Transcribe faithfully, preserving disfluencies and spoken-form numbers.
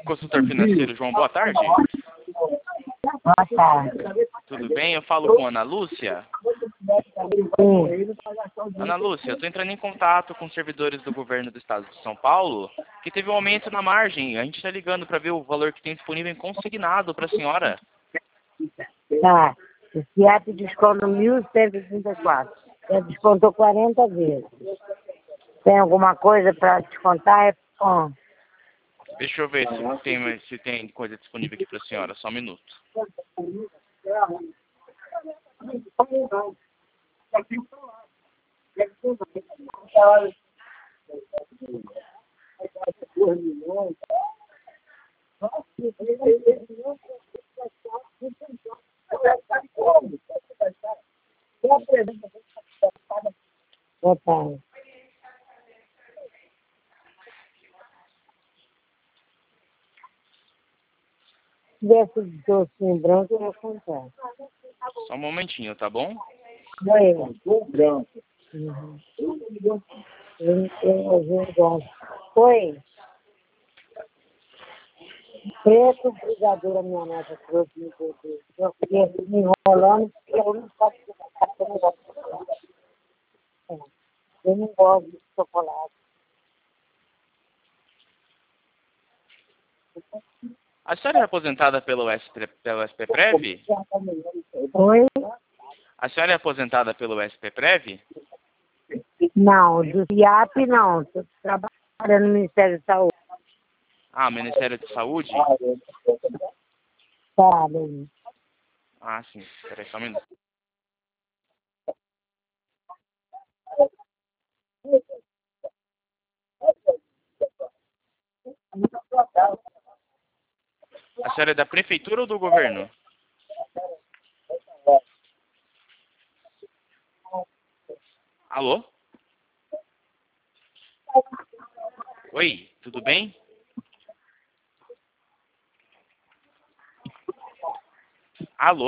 Consultor financeiro, João, boa tarde. Boa tarde. Tudo bem? Eu falo com a Ana Lúcia. Sim. Ana Lúcia, eu estou entrando em contato com servidores do governo do estado de São Paulo, que teve um aumento na margem. A gente está ligando para ver o valor que tem disponível em consignado para a senhora. Tá. O Fiat desconto mil cento e trinta e quatro. Já descontou quarenta vezes. Tem alguma coisa para descontar? É bom. Deixa eu ver se tem, se tem coisa disponível aqui para a senhora. Só um minuto. Boa tarde. Se tivesse docinho branco, eu ia comprar. Só um momentinho, tá bom? Oi. Uhum. Eu, eu, eu gosto. Oi. Preto, brigadeiro, a minha neta trouxe me deu. Eu fiquei me enrolando, porque eu não posso ficar com o negócio de chocolate. É. Eu não gosto de chocolate. A senhora é aposentada pelo S P, pelo S P Prev? Oi? A senhora é aposentada pelo S P Prev? Não, do Fiat não. Estou trabalhando no Ministério da Saúde. Ah, Ministério de Saúde? Tá, bem. Ah, sim. Peraí, só um minuto. A senhora é da prefeitura ou do governo? Alô? Oi, tudo bem? Alô?